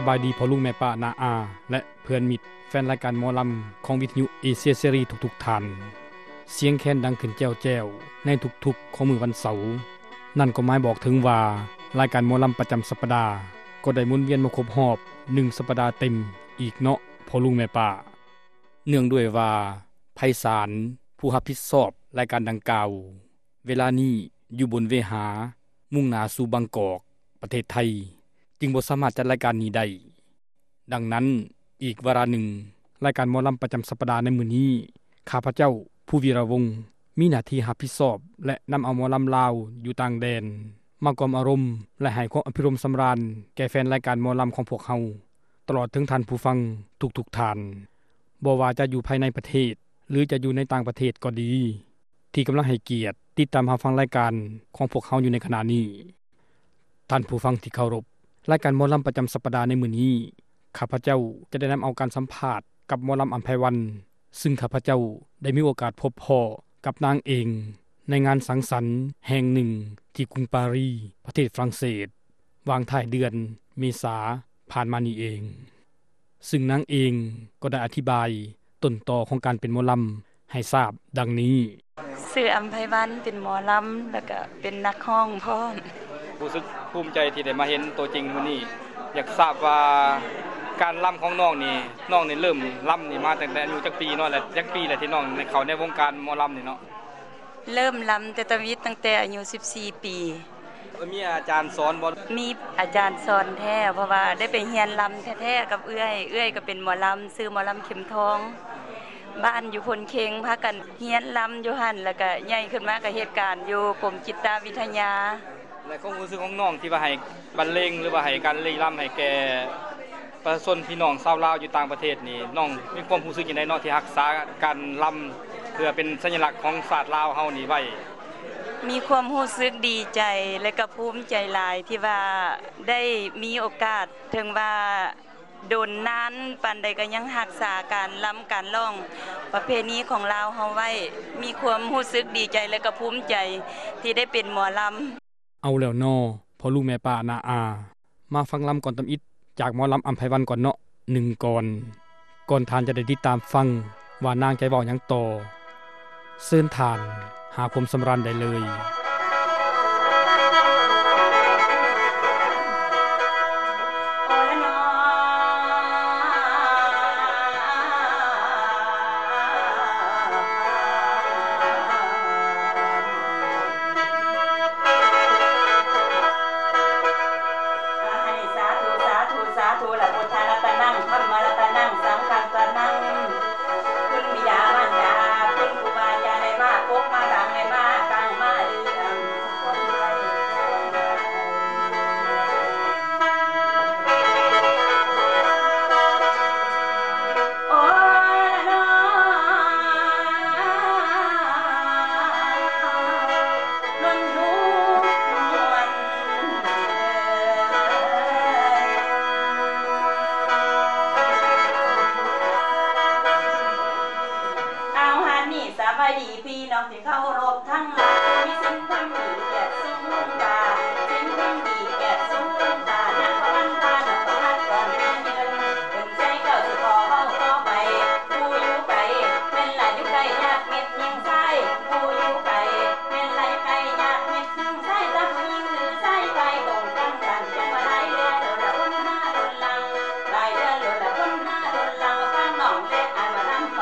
บายดีพ่อลุงแม่ป้านาอาและเพื่อนมิตรแฟนรายการหมอลำของวิทยุเอเชียเสรีทุกๆท่านเสียงแค้นดังขึ้นแจ้วๆในทุกๆของมื้อวันเสาร์นั่นก็หมายบอกถึงว่ารายการหมอลำประจำสัปดาห์ก็ได้หมุนเวียนมาครบรอบ1สัปดาห์เต็มอีกเนาะพ่อลุงแม่ป้าเนื่องด้วยว่าไพศาลผู้รับผิดชอบรายการดังกล่าวเวลานี้อยู่บนเวหามุ่งหน้าสู่บางกอกประเทศไทยจึงบ่สามารถจัดรายการนี้ได้ดังนั้นอีกวาระหนึ่งรายการหมอลำประจำสัปดาห์ในมื้อนี้ข้าพเจ้าผู้วีระวงศ์มีหน้าที่รับผิดชอบและนำเอาหมอลำลาวอยู่ต่างแดนมากล่อมอารมณ์และให้ความอภิรมย์สำราญแก่แฟนรายการหมอลำของพวกเฮาตลอดถึงท่านผู้ฟังทุกท่านบ่ว่าจะอยู่ภายในประเทศหรือจะอยู่ในต่างประเทศก็ดีที่กำลังให้เกียรติติดตามรับฟังรายการของพวกเฮาอยู่ในขณะนี้ท่านผู้ฟังที่เคารพรายการหมอลำประจำสัปดาห์ในมื้อนี้ข้าพเจ้าจะได้นำเอาการสัมภาษณ์กับหมอลำอัมไพวันซึ่งข้าพเจ้าได้มีโอกาสพบพ่อกับนางเองในงานสังสรรค์แห่งหนึ่งที่กรุงปารีสประเทศฝรั่งเศสวางท้ายเดือนเมษาผ่านมานี้เองซึ่งนางเองก็ได้อธิบายต้นตอของการเป็นหมอลำให้ทราบดังนี้ชื่ออัมไพวันเป็นหมอลำแล้วก็เป็นนักร้องพร้อมรู้สึกภูมิใจที่ได้มาเห็นตัวจริงมื้อนี้อยากทราบว่าการล่ำของน้องนี่เริ่มล่ำนี่มาตั้งแต่อายุจักปีเนาะแล้วจักปีแล้วที่น้องเข้าในวงการหมอลำนี่เนาะเริ่มลำแต่ตั้งแต่อายุ14ปีมีอาจารย์สอนบ่มีอาจารย์สอนแท้เพราะว่าได้ไปเรียนลำแท้ๆกับเอื้อยก็เป็นหมอลำชื่อหมอลำเข็มทองบ้านอยู่พลเค็งพากันเรียนลำอยู่หั่นแล้วก็ใหญ่ขึ้นมาก็เหตุการณ์อยู่กรมจิตวิทยาและความรู้สึกของน้องที่ว่าให้บรรเลงหรือว่าให้การเล่นรำให้แก่ประชาชนพี่น้องชาวลาวอยู่ต่างประเทศนี่น้องมีความรู้สึกจังได๋เนาะที่รักษาการรำเพื่อเป็นสัญลักษณ์ของชาติลาวเฮานี่ไว้มีความรู้สึกดีใจและก็ภูมิใจหลายที่ว่าได้มีโอกาสถึงว่าโดนนานปานใดก็ยังรักษาการรำการร้องประเพณีของลาวเฮาไว้มีความรู้สึกดีใจและก็ภูมิใจที่ได้เป็นหมอลำเอาแล้วน้อพ่อลูกแม่ป้านาอามาฟังลำก่อนตำอิดจากหมอลำอัมไพวันก่อนเนาะ1ก่อนทานจะได้ติดตามฟังว่านางใจเว้าหยังต่อเชิญทานหาความสำราญได้เลย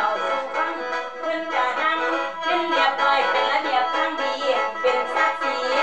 เป็นระเบียบทางดีเป็นศักดิ์ศรี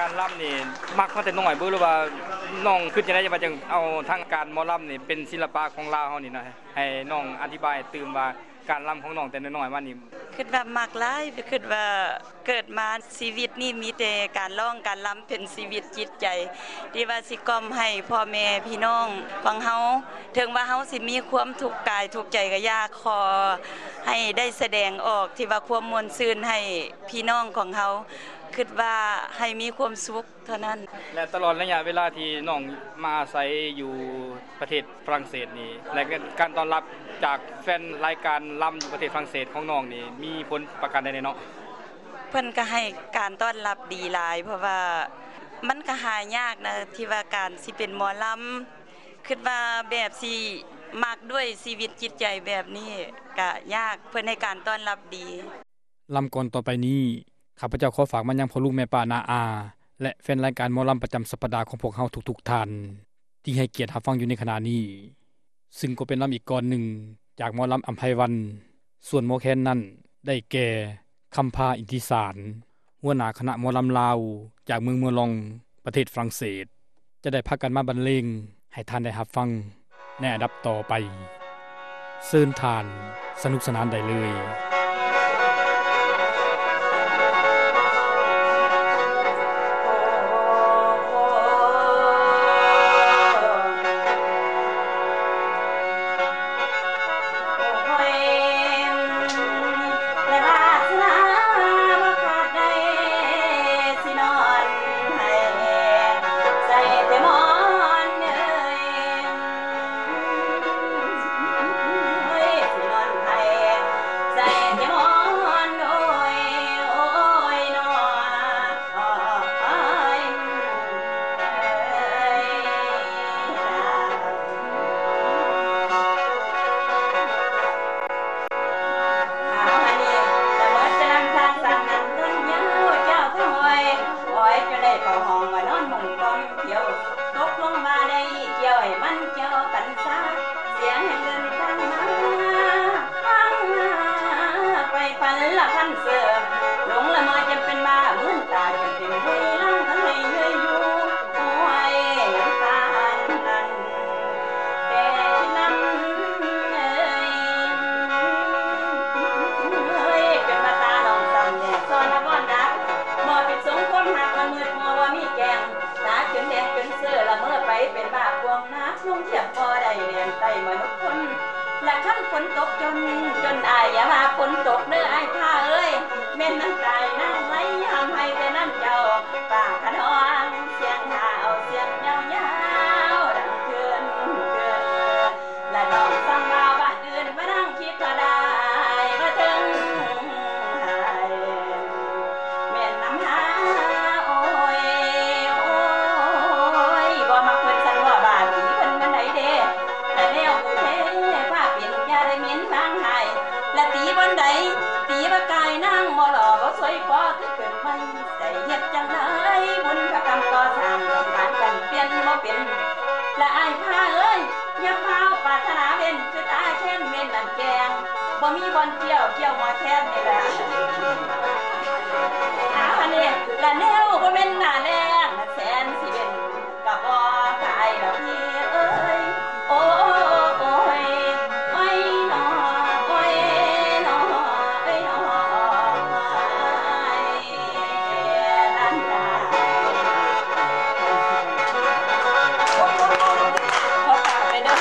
การล่ำนี่มักมาแต่น้อยบ่หรือว่าน้องคิดจังได๋ว่าจังเอาทางการหมอล่ำนี่เป็นศิลปะของลาวเฮานี่นะให้น้องอธิบายตื่มว่าการล่ำของน้องแต่น้อยๆมานี่คิดว่ามักหลายคิดว่าเกิดมาชีวิตนี่มีแต่การร้องการรำเป็นชีวิตจิตใจที่ว่าสิกล่อมให้พ่อแม่พี่น้องของเฮาถึงว่าเฮาสิมีความทุกข์กายทุกข์ใจก็อยากขอให้ได้แสดงออกที่ว่าความม่วนซื่นให้พี่น้องของเฮาคิดว่าให้มีความสุขเท่านั้นและตลอดระยะเวลาที่น้องมาอาศัยอยู่ประเทศฝรั่งเศสนี่และการต้อนรับจากแฟนรายการล่ำอยู่ประเทศฝรั่งเศสของน้องนี่มีผลประการใดเนาะเพิ่นก็ให้การต้อนรับดีหลายเพราะว่ามันก็หายากนะที่ว่าการสิเป็นหมอลำคิดว่าแบบสิมักด้วยชีวิตจิตใจแบบนี้ก็ยากเพิ่นให้การต้อนรับดีลำก่อนต่อไปนี้ข้าพเจ้าขอฝากมายังพ่อลูกแม่ป้านาอาและแฟนรายการหมอลำประจำสัปดาห์ของพวกเฮาทุกๆท่านที่ให้เกียรติรับฟังอยู่ในขณะนี้ซึ่งก็เป็นลำอีกก่อนหนึ่งจากหมอลำอัมไพวันส่วนหมอแคนนั้นได้แก่คำพาอินทิสารหัวหน้าคณะหมอลำลาวจากเมืองเมืองลองประเทศฝรั่งเศสจะได้พากันมาบรรเลงให้ท่านได้รับฟังในอันดับต่อไปเชิญท่านสนุกสนานได้เลยบ่มีบอนเกี่ยวหมอแคนนี่แหละอันนี้ละแนวบ่แม่นหน้าแรงแสนสิเป็นก็บ่ตายดอกพี่เอ้ยโอ้ยโอ้ยน้อโอ้ยน้อเอ้ยน้อนั่นล่ะขอฝากไปเด้อ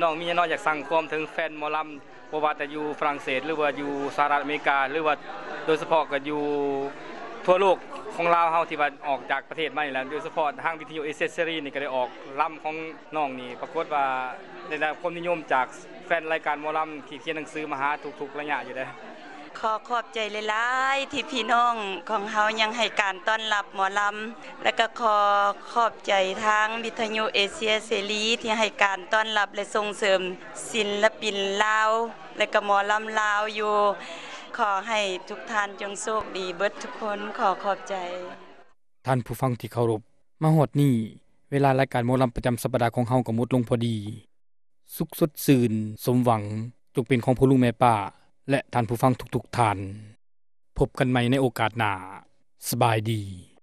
น้องมีน้อยอยากสั่งความถึงแฟนหมอลำบ่ว่าแต่อยู่ฝรั่งเศสหรือว่าอยู่สหรัฐอเมริกาหรือว่าโดยเฉพาะก็อยู่ทั่วโลกของลาวเฮาที่ว่าออกจากประเทศมานี่แหละโดยเฉพาะทางวิทยุเอเซรีนี่ก็ได้ออกลำของน้องนี่ปรากฏว่าได้รับความนิยมจากแฟนรายการหมอลำที่เขียนหนังสือมาหาทุกๆระยะอยู่เด้อขอขอบใจหลายๆที่พี่น้องของเฮายังให้การต้อนรับหมอลำและก็ขอบใจทางวิทยุเอเชียเสรีที่ให้การต้อนรับและส่งเสริมศิลปินลาวและก็หมอลำลาวอยู่ขอให้ทุกท่านจงโชคดีเบิดทุกคนขอบใจท่านผู้ฟังที่เคารพมาฮอดนี้เวลารายการหมอลำประจำสัปดาห์ของเฮาก็หมดลงพอดีสุขสดชื่นสมหวังจงเป็นของพ่อลุงแม่ป้าและท่านผู้ฟังทุกๆท่านพบกันใหม่ในโอกาสหน้าสบายดี